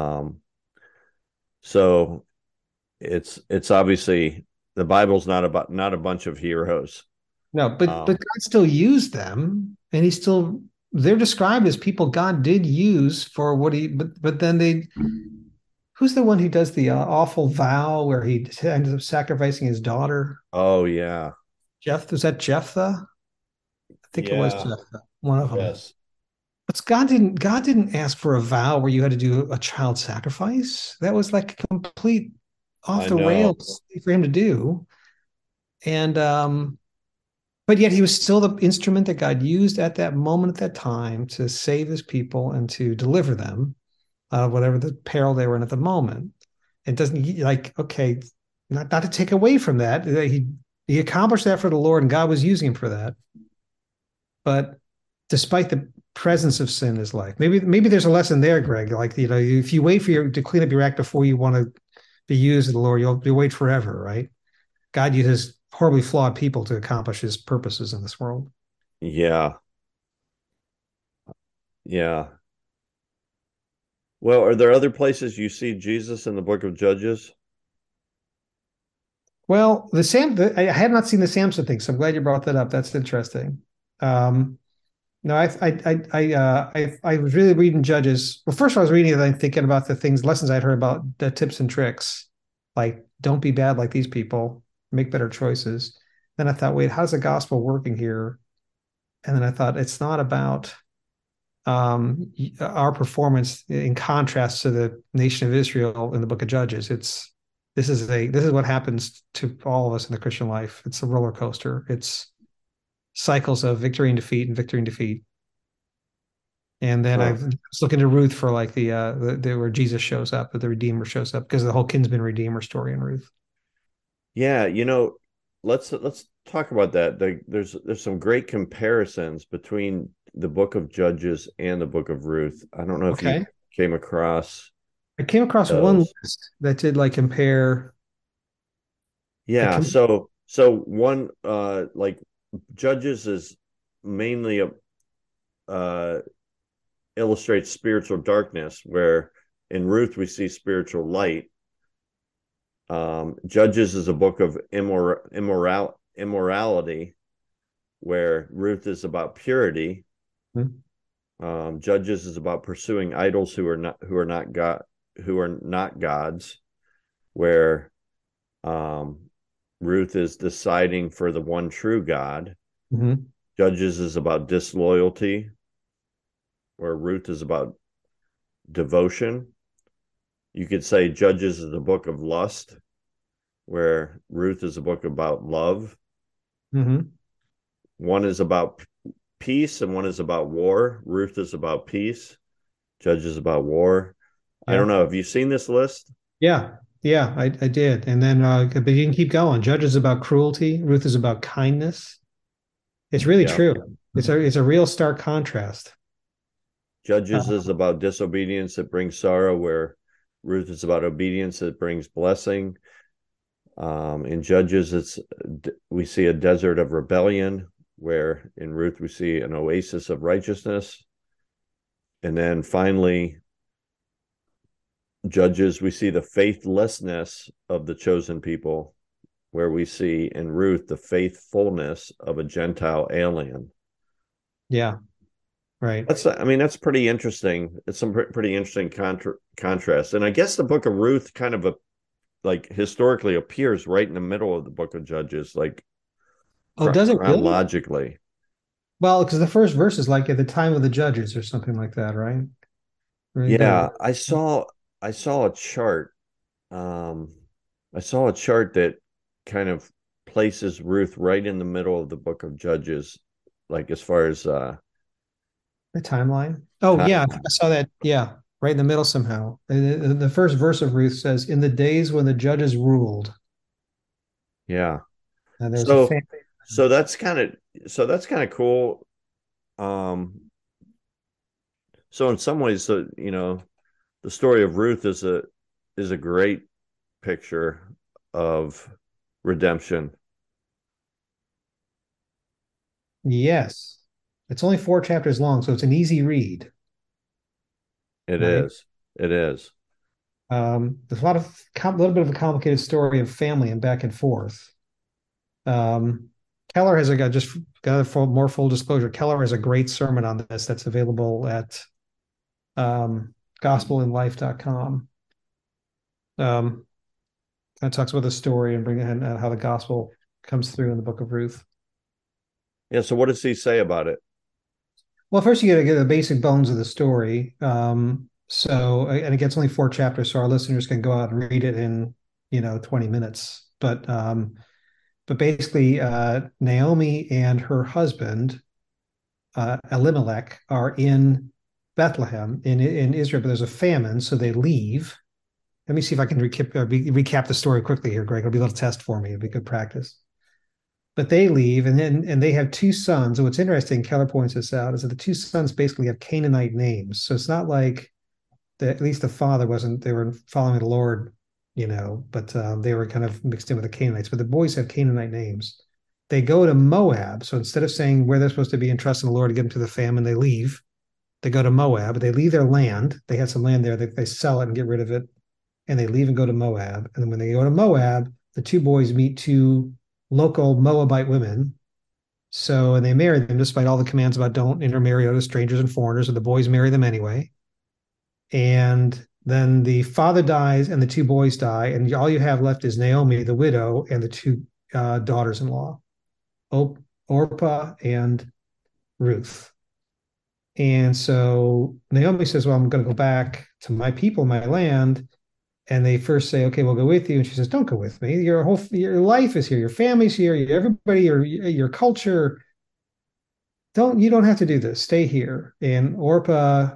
so it's obviously the Bible's not a bunch of heroes. No, but Um, God still used them, and He still they're described as people God did use for what He. But then they, who's the one who does the awful vow where he ends up sacrificing his daughter? oh yeah. Jeff, was that Jephthah? I think it was Yeah. Jephthah, one of them. Yes. But God didn't ask for a vow where you had to do a child sacrifice. That was like a complete off I the know. rails for him to do. And but yet he was still the instrument that God used at that moment, at that time, to save his people and to deliver them out of whatever the peril they were in at the moment. It doesn't like, okay, not to take away from that. He accomplished that for the Lord, and God was using him for that. But despite the presence of sin in his life, maybe there's a lesson there, Greg. Like, if you wait for to clean up your act before you want to be used of the Lord, you'll wait forever, right? God uses horribly flawed people to accomplish his purposes in this world. Yeah. Yeah. Well, are there other places you see Jesus in the book of Judges? Well, I had not seen the Samson thing, so I'm glad you brought that up. That's interesting. Um, no, I was really reading Judges. Well, first I was reading it and thinking about the lessons I'd heard about the tips and tricks, like don't be bad like these people, make better choices. Then I thought, wait, how's the gospel working here? And then I thought it's not about our performance in contrast to the nation of Israel in the book of Judges. This is what happens to all of us in the Christian life. It's a roller coaster. It's cycles of victory and defeat and victory and defeat. And then I Huh. was looking to Ruth for like the where Jesus shows up, that the Redeemer shows up, because the whole kinsman Redeemer story in Ruth. Yeah, let's talk about that. There's some great comparisons between the book of Judges and the book of Ruth. I don't know if you Okay. came across I came across one those. list that did like compare. I Yeah, can, so one like Judges is mainly a uh illustrates spiritual darkness, where in Ruth we see spiritual light. Judges is a book of immorality, where Ruth is about purity. Judges is about pursuing idols who are not gods, where um, Ruth is deciding for the one true God. mm-hmm. Judges is about disloyalty, where Ruth is about devotion. You could say Judges is a book of lust, where Ruth is a book about love. Mm-hmm. One is about peace and one is about war. Ruth is about peace. Judges is about war. I don't Yeah. know. Have you seen this list? Yeah. Yeah, I did. And then but you can keep going. Judge is about cruelty. Ruth is about kindness. It's really Yeah. true. It's a real stark contrast. Judges Uh, is about disobedience that brings sorrow, where Ruth is about obedience that brings blessing. In Judges, we see a desert of rebellion, where in Ruth we see an oasis of righteousness. And then finally, Judges, we see the faithlessness of the chosen people, where we see in Ruth the faithfulness of a Gentile alien. yeah. right? I mean, that's pretty interesting. It's some pretty interesting contrast. And I guess the book of Ruth kind of like historically appears right in the middle of the book of Judges, like Oh, does it really? chronologically. Well, because the first verse is like at the time of the judges or something like that, right? Right Yeah, there. I saw a chart. Um, I saw a chart that kind of places Ruth right in the middle of the book of Judges, like as far as The timeline. Oh, yeah, I timeline. saw that. Yeah, right in the middle somehow. The first verse of Ruth says, "In the days when the judges ruled," Yeah. and there's a So famine. so that's kind of cool. Um, so in some ways, the story of Ruth is a great picture of redemption. Yes, it's only 4 chapters long, so it's an easy read, It right? is. It is. There's a lot of little bit of a complicated story of family and back and forth. Um, Keller has got just got a more full disclosure. Keller has a great sermon on this that's available at gospelinlife.com. Um, kind of talks about the story and bring in how the gospel comes through in the book of Ruth. Yeah. So what does he say about it? Well, first you got to get the basic bones of the story. And it gets only 4 chapters, so our listeners can go out and read it in 20 minutes. But basically, Naomi and her husband Elimelech are in Bethlehem in Israel, but there's a famine, so they leave. Let me see if I can recap the story quickly here, Greg. It'll be a little test for me. It'll be good practice. But they leave, and they have 2 sons. And what's interesting, Keller points this out, is that the 2 sons basically have Canaanite names. So it's not like at least the father wasn't. They were following the Lord, but they were kind of mixed in with the Canaanites. But the boys have Canaanite names. They go to Moab. So instead of saying where they're supposed to be and trusting the Lord to get them to the famine, they leave. They go to Moab. They leave their land. They had some land there. They sell it and get rid of it, and they leave and go to Moab. And then when they go to Moab, the 2 boys meet 2 local Moabite women. So, and they marry them despite all the commands about don't intermarry other strangers and foreigners. And the boys marry them anyway. And then the father dies and the 2 boys die. And all you have left is Naomi, the widow, and the 2 daughters-in-law, Orpah and Ruth. And so Naomi says, well, I'm going to go back to my people, my land. And they first say, okay, we'll go with you. And she says, don't go with me. Your life is here. Your family's here. Everybody, your culture. You don't have to do this. Stay here. And Orpah,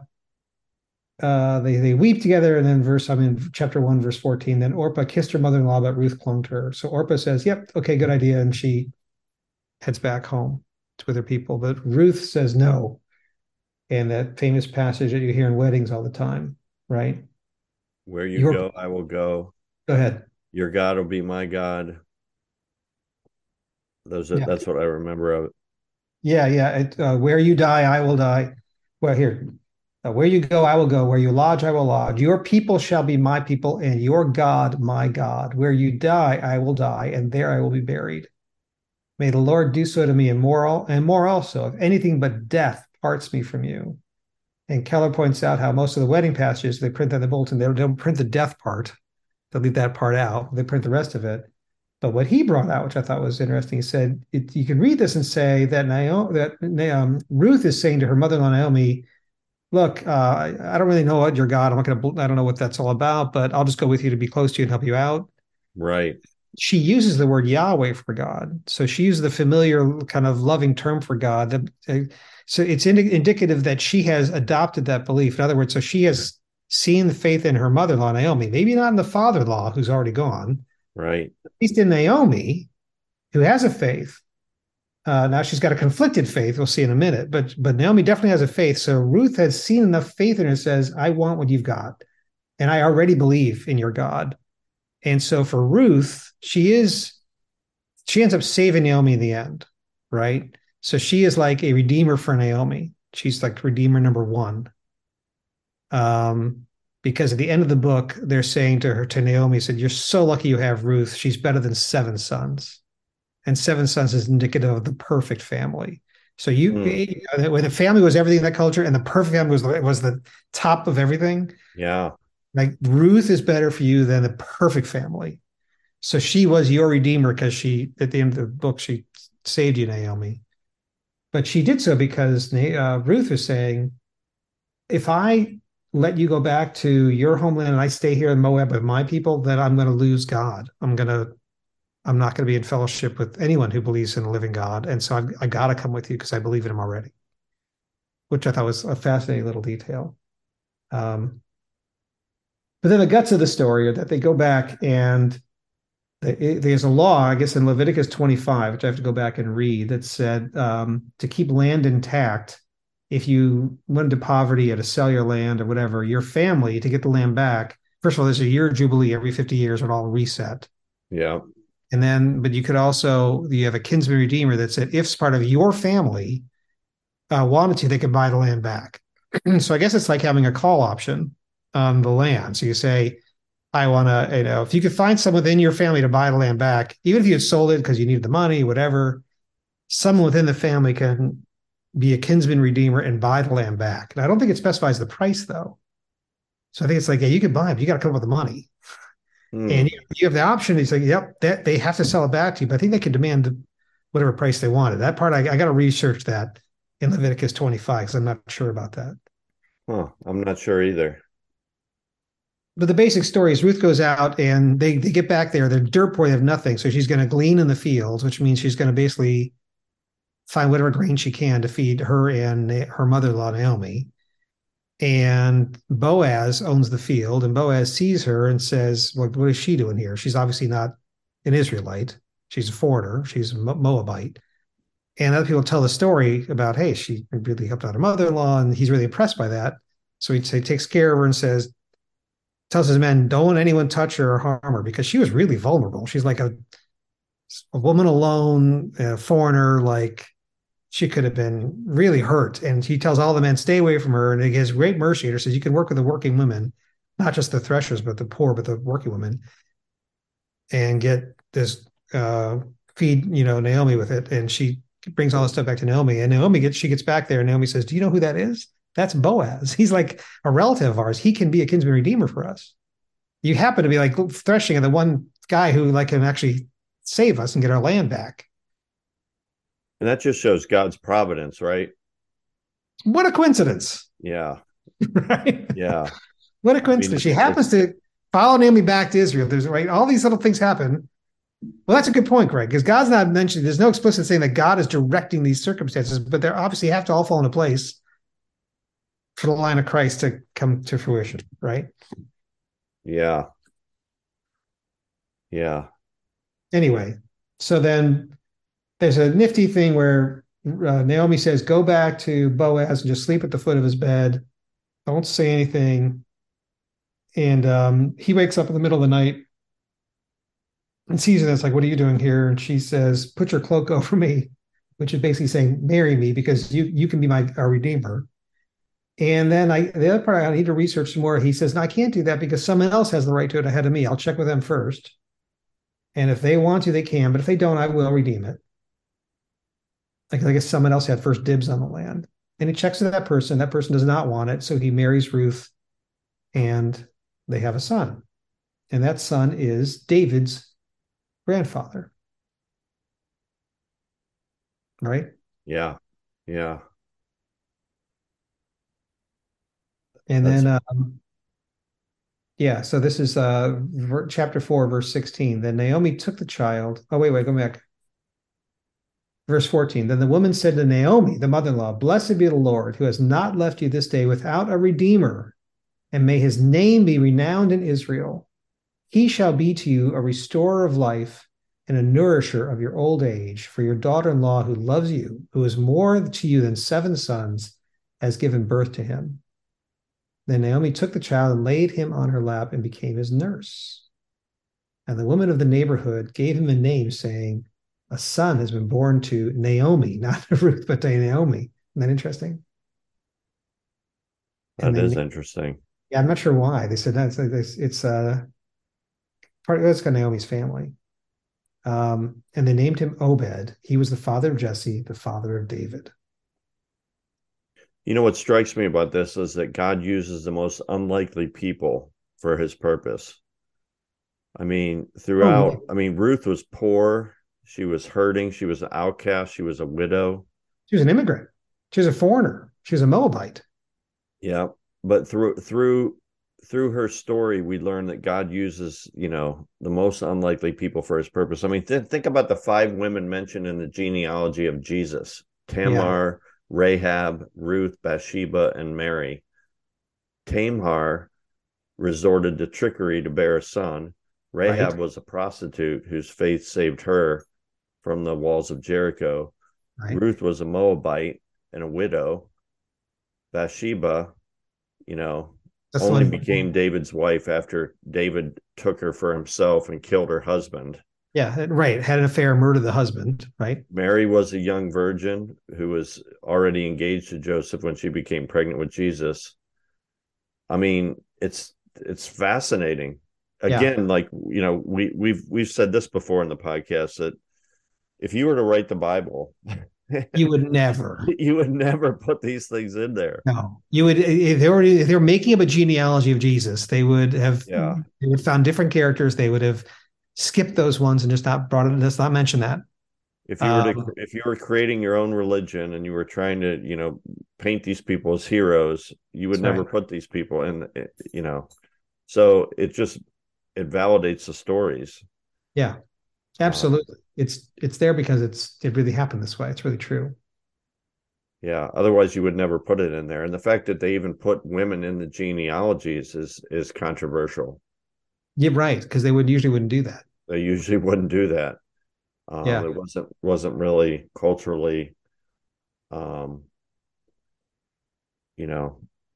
they weep together. And then chapter 1, verse 14, then Orpah kissed her mother-in-law, but Ruth clung to her. So Orpah says, yep, okay, good idea. And she heads back home with her people. But Ruth says no. And that famous passage that you hear in weddings all the time, right? Where you Your go, I will go. Go ahead. Your God will be my God. Yeah. That's what I remember of it. Yeah, yeah. Where you die, I will die. Well, here, where you go, I will go. Where you lodge, I will lodge. Your people shall be my people, and your God, my God. Where you die, I will die, and there I will be buried. May the Lord do so to me, and more also, if anything but death parts me from you. And Keller points out how most of the wedding passages they print on the bulletin, they don't print the death part. They'll leave that part out. They print the rest of it. But what he brought out, which I thought was interesting, he said you can read this and say that Ruth is saying to her mother-in-law Naomi, "Look, I don't really know what your God. I don't know what that's all about, but I'll just go with you to be close to you and help you out." Right. She uses the word Yahweh for God, so she uses the familiar kind of loving term for God. So it's indicative that she has adopted that belief. In other words, so she has seen the faith in her mother-in-law Naomi, maybe not in the father-in-law who's already gone, Right. at least in Naomi, who has a faith. Now she's got a conflicted faith. We'll see in a minute, but Naomi definitely has a faith. So Ruth has seen enough faith in her. Says, "I want what you've got, and I already believe in your God." And so for Ruth, she ends up saving Naomi in the end, right? So she is like a redeemer for Naomi. She's like redeemer number one. Because at the end of the book, they're saying to Naomi, said, "You're so lucky you have Ruth. She's better than 7 sons." And 7 sons is indicative of the perfect family. So Mm, when the family was everything in that culture, and the perfect family was the top of everything. yeah. Like Ruth is better for you than the perfect family. So she was your redeemer because she, at the end of the book, she saved you, Naomi. But she did so because Ruth was saying, if I let you go back to your homeland and I stay here in Moab with my people, then I'm going to lose God. I'm not going to be in fellowship with anyone who believes in a living God. And so I got to come with you because I believe in him already, which I thought was a fascinating little detail. Um, but then the guts of the story are that they go back and there's a law, I guess, in Leviticus 25, which I have to go back and read, that said to keep land intact, if you went into poverty, you had to sell your land or whatever, your family, to get the land back, first of all, there's a year jubilee every 50 years when all reset. Yeah. And then, but you could also, you have a kinsman redeemer that said if part of your family wanted to, they could buy the land back. So I guess it's like having a call option on the land. So you say, I want to, if you could find someone within your family to buy the land back, even if you had sold it because you needed the money, whatever, someone within the family can be a kinsman redeemer and buy the land back. And I don't think it specifies the price though. So I think it's like, yeah, you can buy it, but you got to come up with the money. And Mm. you have the option. It's like, yep, that they have to sell it back to you, but I think they can demand whatever price they wanted. That part, I got to research that in Leviticus 25 because I'm not sure about that. Huh. I'm not sure either. But the basic story is Ruth goes out and they get back there. They're dirt poor. They have nothing. So she's going to glean in the fields, which means she's going to basically find whatever grain she can to feed her and her mother-in-law, Naomi. And Boaz owns the field, and Boaz sees her and says, well, what is she doing here? She's obviously not an Israelite. She's a foreigner. She's a Moabite. And other people tell the story about, hey, she really helped out her mother-in-law, and he's really impressed by that. So he takes care of her and tells his men, don't let anyone touch her or harm her because she was really vulnerable. She's like a woman alone, a foreigner, like she could have been really hurt. And he tells all the men, stay away from her. And he has great mercy. He says, you can work with the working women, not just the threshers, but the poor, but the working women, and get this, feed, Naomi with it. And she brings all this stuff back to Naomi. And she gets back there. And Naomi says, do you know who that is? That's Boaz. He's like a relative of ours. He can be a kinsman redeemer for us. You happen to be like threshing at the one guy who like can actually save us and get our land back. And that just shows God's providence, right? What a coincidence, Yeah. right? Yeah. What a I mean, coincidence. She it's happens to follow Naomi back to Israel. There's right, all these little things happen. Well, that's a good point, Greg, because God's not mentioned. There's no explicit saying that God is directing these circumstances, but they obviously have to all fall into place for the line of Christ to come to fruition, right? yeah. Yeah. Anyway, so then there's a nifty thing where Naomi says, go back to Boaz and just sleep at the foot of his bed. Don't say anything. And he wakes up in the middle of the night and sees her. That's like, what are you doing here? And she says, put your cloak over me, which is basically saying, marry me because you can be our redeemer. And then the other part I need to research some more. He says, no, I can't do that because someone else has the right to it ahead of me. I'll check with them first. And if they want to, they can. But if they don't, I will redeem it. Like I guess someone else had first dibs on the land. And he checks with that person. That person does not want it. So he marries Ruth and they have a son. And that son is David's grandfather. Right. Yeah. Yeah. And That's then, yeah, so this is chapter 4, verse 16. Then Naomi took the child. Oh, wait, go back. Verse 14. Then the woman said to Naomi, the mother in law, blessed be the Lord who has not left you this day without a redeemer, and may his name be renowned in Israel. He shall be to you a restorer of life and a nourisher of your old age. For your daughter in law, who loves you, who is more to you than 7 sons, has given birth to him. Then Naomi took the child and laid him on her lap and became his nurse. And the women of the neighborhood gave him a name, saying, a son has been born to Naomi, not to Ruth, but to Naomi. Isn't that interesting? And that is they, interesting. yeah, I'm not sure why. They said that's it's part of it's got Naomi's family. And they named him Obed. He was the father of Jesse, the father of David. You know what strikes me about this is that God uses the most unlikely people for his purpose. I mean, Oh, yeah. Ruth was poor, she was hurting, she was an outcast, she was a widow. She was an immigrant. She was a foreigner. She was a Moabite. Yeah. But through her story, we learn that God uses, the most unlikely people for his purpose. I mean, think about the five women mentioned in the genealogy of Jesus: Yeah, Tamar, Rahab, Ruth, Bathsheba, and Mary. Tamar resorted to trickery to bear a son. right, Rahab was a prostitute whose faith saved her from the walls of Jericho. right. Ruth was a Moabite and a widow. Bathsheba, you know, That's the only one. became David's wife after David took her for himself and killed her husband. Yeah, right. Had an affair, murdered the husband, right? Mary was a young virgin who was already engaged to Joseph when she became pregnant with Jesus. I mean, it's fascinating. Yeah. Again, like we've said this before in the podcast that if you were to write the Bible, You would never. you would never put these things in there. No. You would if they were making up a genealogy of Jesus, Yeah. they would found different characters. They would have skipped those ones and just not brought it, let's not mention that. Um, If you were creating your own religion and you were trying to, paint these people as heroes, you would that's never right. put these people in, so it validates the stories. Yeah, Um, absolutely. It's there because it really happened this way. It's really true. yeah. Otherwise you would never put it in there. And the fact that they even put women in the genealogies is controversial. Yeah, right. Because they would usually wouldn't do that. They usually wouldn't do that. Yeah, It wasn't really culturally, um, you know,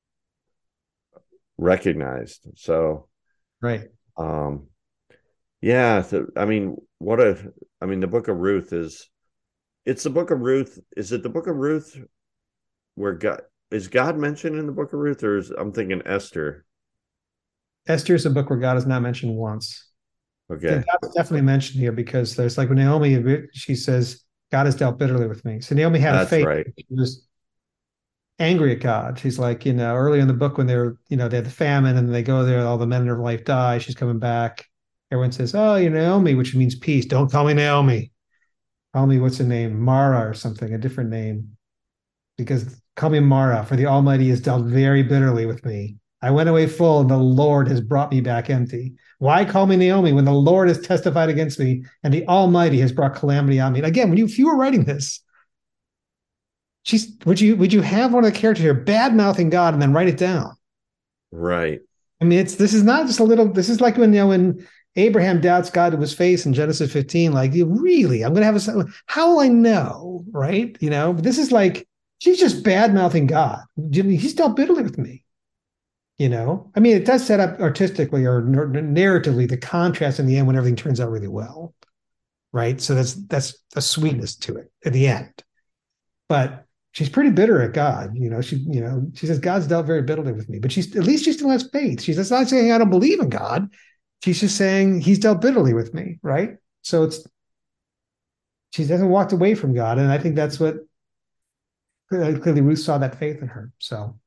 recognized. So, right. um, yeah. So, the book of Ruth it's the book of Ruth. Is it the book of Ruth where God mentioned in the book of Ruth, or I'm thinking Esther? Esther is a book where God is not mentioned once. God Okay, is definitely mentioned here because there's like when Naomi, she says, God has dealt bitterly with me. So Naomi had a that's faith. right. She was angry at God. She's like, early in the book when they had the famine and they go there, all the men in her life die. She's coming back. Everyone says, oh, you're Naomi, which means peace. Don't call me Naomi. Call me, what's her name? Mara or something, a different name. Because call me Mara, for the Almighty has dealt very bitterly with me. I went away full, and the Lord has brought me back empty. Why call me Naomi when the Lord has testified against me and the Almighty has brought calamity on me? And again, if you were writing this, would you have one of the characters here bad mouthing God and then write it down? Right. I mean, this is not just a little. This is like when Abraham doubts God to his face in Genesis 15. Like, really, I'm going to have a. How will I know? Right? But this is like she's just bad mouthing God. He's dealt bitterly with me. I mean, it does set up artistically or narratively the contrast in the end when everything turns out really well, right? So that's a sweetness to it at the end. But she's pretty bitter at God. She says God's dealt very bitterly with me, but at least she still has faith. She's not saying I don't believe in God. She's just saying He's dealt bitterly with me, right? So she hasn't walked away from God, and I think that's what clearly Ruth saw that faith in her. So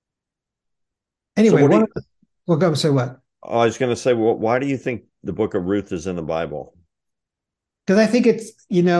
So anyway, what do you? we'll go say what? I was going to say, well, why do you think the book of Ruth is in the Bible? Because I think it's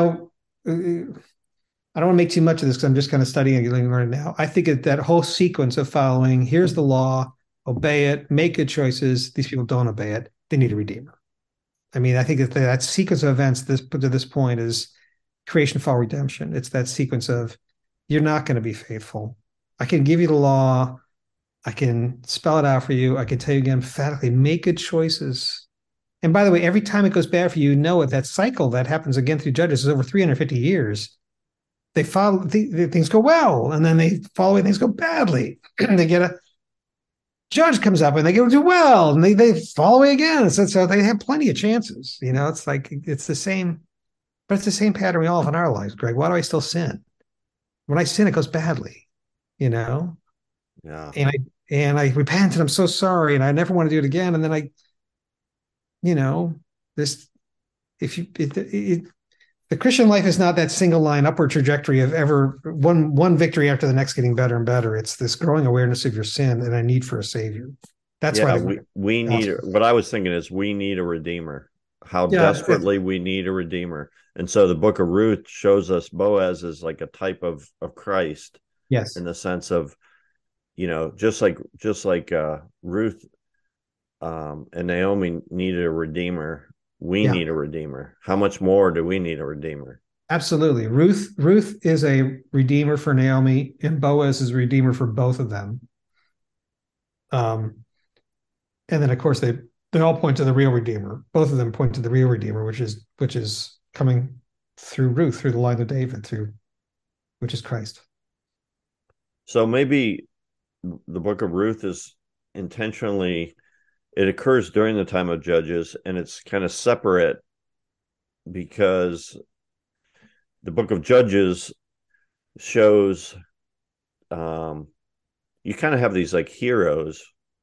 I don't want to make too much of this because I'm just kind of studying and learning now. I think that whole sequence of following, here's the law, obey it, make good choices. These people don't obey it. They need a redeemer. I mean, I think that sequence of events to this point is creation, fall, redemption. It's that sequence of you're not going to be faithful. I can give you the law. I can spell it out for you. I can tell you again emphatically, make good choices. And by the way, every time it goes bad for you, know it. That cycle that happens again through Judges is over 350 years. They follow things go well, and then they follow it, things go badly. They get a judge comes up and they go do well, and they fall away again. So they have plenty of chances. It's like it's the same, but it's the same pattern we all have in our lives, Greg. Why do I still sin? When I sin, it goes badly, you know, Yeah. and I repent and I'm so sorry, and I never want to do it again. And then you know, this if you it the Christian life is not that single line upward trajectory of ever one victory after the next getting better and better. It's this growing awareness of your sin and a need for a savior. That's why Yeah, the we need gospel. what I was thinking is we need a redeemer. How Yeah, desperately we need a redeemer. And so the book of Ruth shows us Boaz is like a type of Christ in yes, the sense of, just like Ruth and Naomi needed a redeemer, we yeah, need a redeemer. How much more do we need a redeemer? absolutely. Ruth is a redeemer for Naomi, and Boaz is a redeemer for both of them. Um, and then of course they all point to the real redeemer. Both of them point to the real redeemer, which is coming through Ruth, through the line of David, through which is Christ. So maybe the book of Ruth is intentionally, it occurs during the time of Judges, and it's kind of separate because the book of Judges shows you kind of have these like heroes.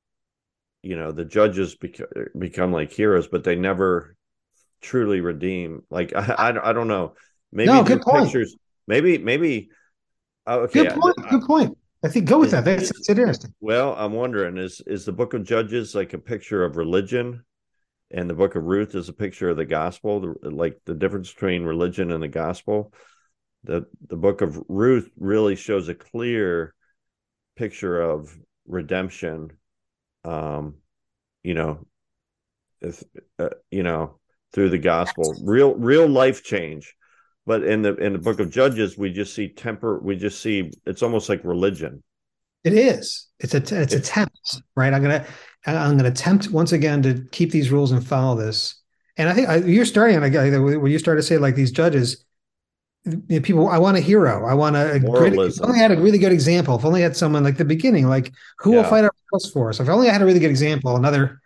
The judges become like heroes, but they never truly redeem. Like I don't know. Maybe No, these good point. pictures. Maybe okay. Good point. Good point. I think go with Is that. That's interesting. well, I'm wondering, is the book of Judges like a picture of religion, and the book of Ruth is a picture of the gospel, like the difference between religion and the gospel? The book of Ruth really shows a clear picture of redemption. Um, you know, if, through the gospel, real life change. But in the book of Judges, we just see it's almost like religion. It is. It's It, attempts, right? I'm gonna attempt once again to keep these rules and follow this. And I think you're starting on a guy when you start to say like these judges, people. I want a hero. I want a great. If only I Moralism. had a really good example. If only I had someone like the beginning, like who will Yeah. fight our battles for us. If only I had a really good example, another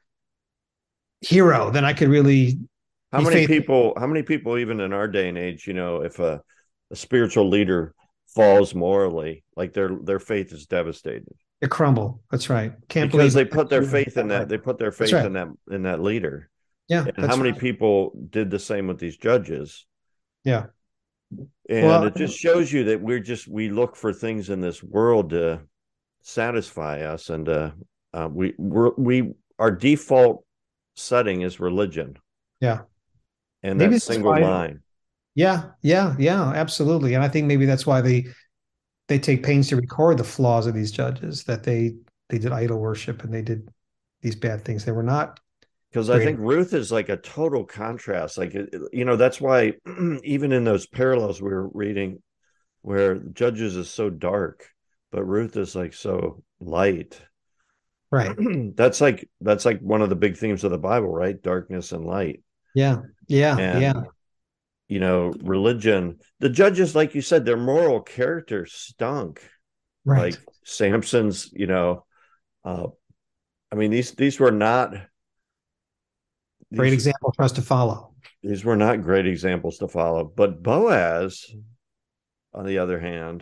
hero, then I could really How be many faithful. people, how many people, even in our day and age, if a spiritual leader falls morally, like their faith is devastated To crumble. That's right. Can't because believe they put their that faith in that, way. they put their That's faith right. in that leader. Yeah, And how that's many right. people did the same with these judges? Yeah. And Well, it just shows you that we look for things in this world to satisfy us, and we our default setting is religion yeah. and Maybe that that's single why. line. Yeah, yeah, yeah, absolutely. And I think maybe that's why they take pains to record the flaws of these judges, that they did idol worship and they did these bad things. They were not Because I great. think Ruth is like a total contrast. Like, that's why even in those parallels we were reading, where Judges is so dark, but Ruth is like so light. Right. That's like one of the big themes of the Bible, right? Darkness and light. Yeah. Yeah. And Yeah. religion, the judges, like you said, their moral character stunk. Right. Like Samson's, uh, I mean, these were not Great these example for us to follow. these were not great examples to follow. But Boaz, on the other hand,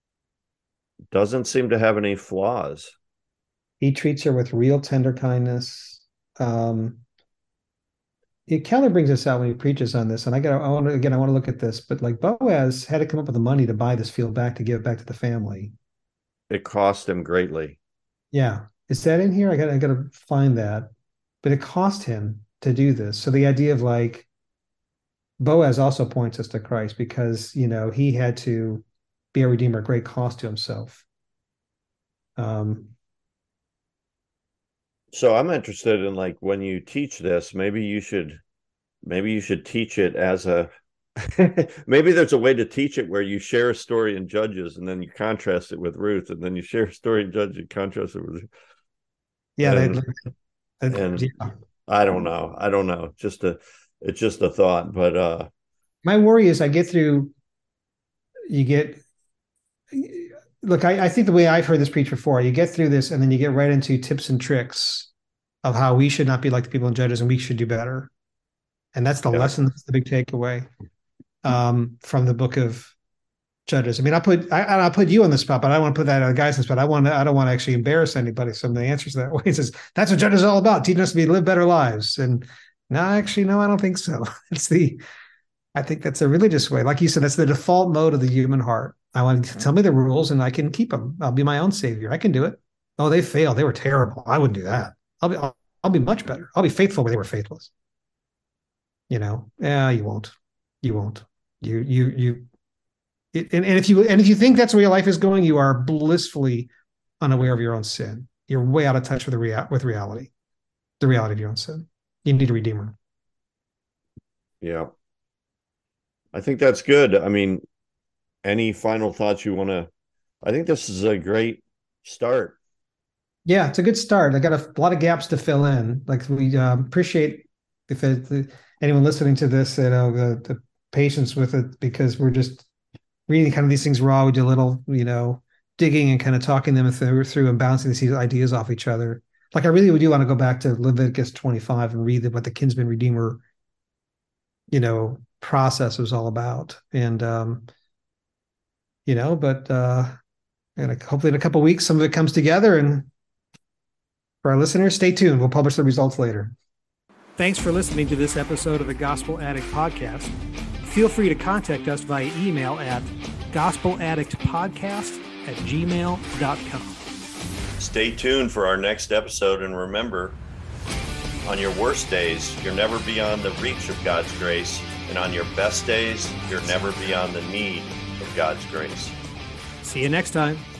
doesn't seem to have any flaws. He treats her with real tender kindness. Um, Keller brings this out when he preaches on this, and I want to look at this, but like Boaz had to come up with the money to buy this field back to give it back to the family. It cost him greatly. Yeah. Is that in here? I gotta find that. But it cost him to do this. So the idea of like Boaz also points us to Christ because, he had to be a redeemer at great cost to himself. Um, So I'm interested in, like, when you teach this, maybe you should teach it as a maybe there's a way to teach it where you share a story in Judges and then you contrast it with Ruth, and then you share a story in Judges and contrast it with, yeah, and and yeah. I don't know. It's just a thought, but My worry is I get through, you get, look, I think the way I've heard this preached before, you get through this and then you get right into tips and tricks of how we should not be like the people in Judges and we should do better. And that's the yeah. lesson, that's the big takeaway from the book of Judges. I mean, I'll put you on the spot, but I don't want to put that on the guys on the spot. I don't want to actually embarrass anybody. So the answers that way is that's what Judges is all about, teaching us to live better lives. And no, actually, no, I don't think so. It's I think that's a religious way. Like you said, that's the default mode of the human heart. I want to tell me the rules and I can keep them. I'll be my own savior. I can do it. Oh, they failed. They were terrible. I wouldn't do that. I'll be much better. I'll be faithful where they were faithless. Yeah, you won't. You won't. And if you think that's where your life is going, you are blissfully unaware of your own sin. You're way out of touch with reality, the reality of your own sin. You need a redeemer. Yeah. I think that's good. I mean, any final thoughts you want to? I think this is a great start. Yeah, it's a good start. I got a lot of gaps to fill in. Like we appreciate if anyone listening to this, the patience with it, because we're just reading kind of these things raw. We do a little, digging and kind of talking them through and bouncing these ideas off each other. Like I really do want to go back to Leviticus 25 and read what the kinsman redeemer, process was all about. And and hopefully in a couple of weeks some of it comes together. And for our listeners, stay tuned. We'll publish the results later. Thanks for listening to this episode of the Gospel Addict Podcast. Feel free to contact us via email at gospeladdictpodcast@gmail.com. Stay tuned for our next episode, and remember, on your worst days, you're never beyond the reach of God's grace, and on your best days, you're never beyond the need of God's grace. See you next time.